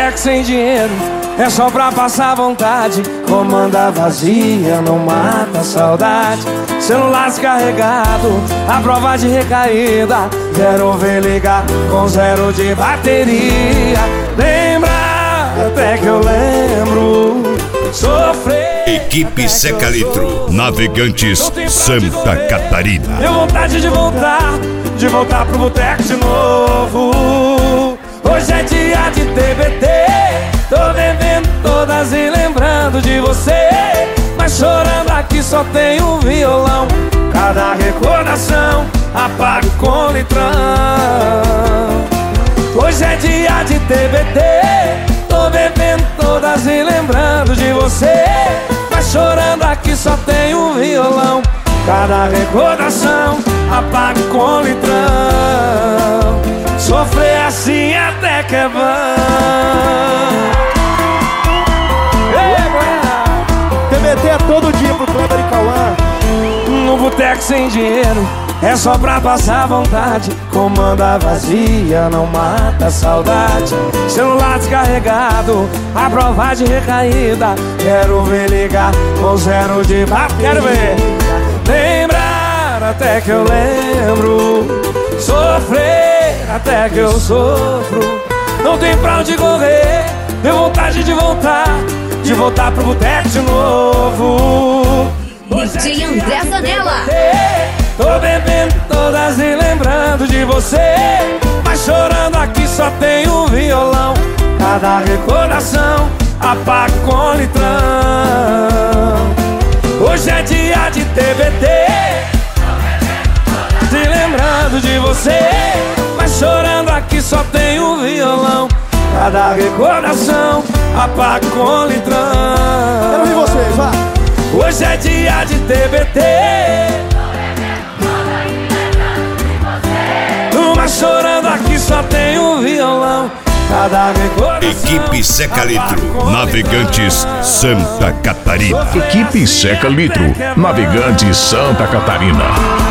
boteco sem dinheiro, é só pra passar vontade. Comanda vazia, não mata a saudade. Celular descarregado, a prova de recaída. Quero ver ligar com 0 de bateria. Lembra, até que eu lembro, sofrer. Equipe Seca Litro, Navegantes, Santa Catarina. Tenho vontade de voltar pro boteco de novo. Hoje é dia de TBT, tô bebendo todas e lembrando de você. Mas chorando aqui só tem um violão. Cada recordação apago com litrão. Hoje é dia de TBT, tô bebendo todas e lembrando de você. Mas chorando aqui só tem um violão. Cada recordação apago com litrão. Sofrer assim até que é bom. TBT é todo dia pro Kleber e Cauã. No boteco sem dinheiro, é só pra passar vontade. Comanda vazia, não mata a saudade. Celular descarregado, a prova de recaída. Quero ver ligar com 0 de bateria. Quero ver lembrar até que eu lembro, sofrer até que eu sofro. Não tem pra onde correr, deu vontade de voltar pro boteco de novo. DJ André Zanella. Tô bebendo todas e lembrando de você. Mas chorando aqui só tem um violão. Cada recordação apago com litrão. Hoje é dia de TBT, se lembrando de você. Mas chorando aqui só tem um violão. Cada recordação apago com litrão. Quero ouvir vocês, vai. Hoje é dia de TBT, mas chorando aqui só tem um violão. Cada recordação. Equipe Seca Litro, Navegantes, Santa Catarina. Equipe Seca Litro, Navegantes, Santa Catarina.